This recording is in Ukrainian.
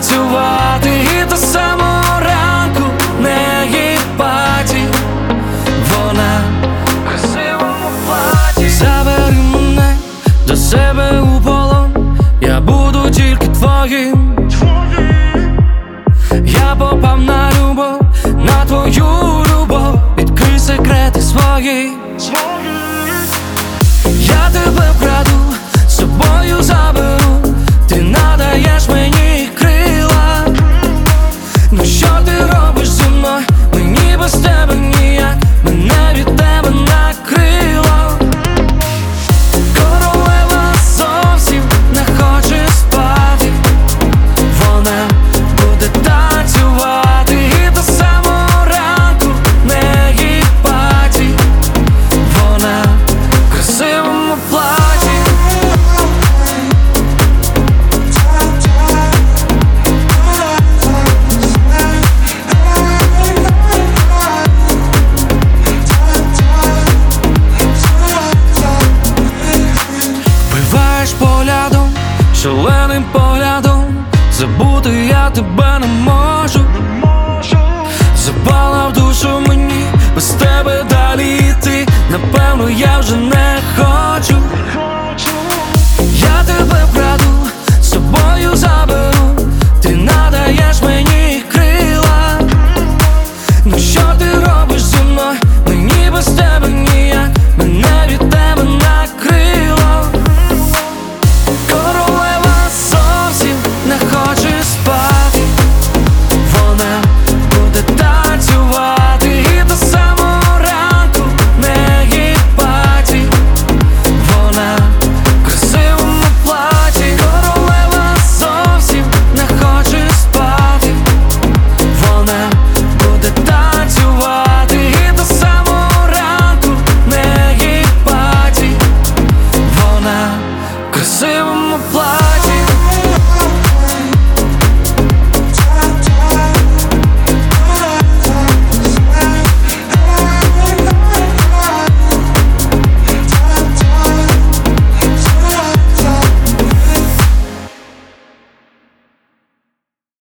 танцювати і до самого ранку не їй паті. Вона в красивому платі. Забери мене до себе у полон, я буду тільки твоїм. Я попав на любов, на твою любов. Відкрий секрети свої. Я тебе вкраду, з собою заберу. Ти надаєш мені крила. Ну що ти робиш зі мною? Мені без тебе ніяк, мене від тебе накрило. Королева зовсім не хоче спати. Вона буде танцювати і до самого ранку не їй паті. Вона в красивому платі. Вбиваєш поглядом, шаленим поглядом. Забути я тебе не можу. Запала в душу мені без тебе далі йти. Напевно, я вже не хочу. Я тебе вкраду, з собою заберу. Ти надаєш мені крила. Ну що ти робиш зі мною? Мені без тебе ніяк, мене від тебе накрило. Королева зовсім не хоче спати. Вона буде танцювати і до самого ранку не їй паті. Вона в красивому платі. Королева зовсім не хоче спати. Вона буде танцювати і до самого ранку не їй паті. Вона в красивому платі.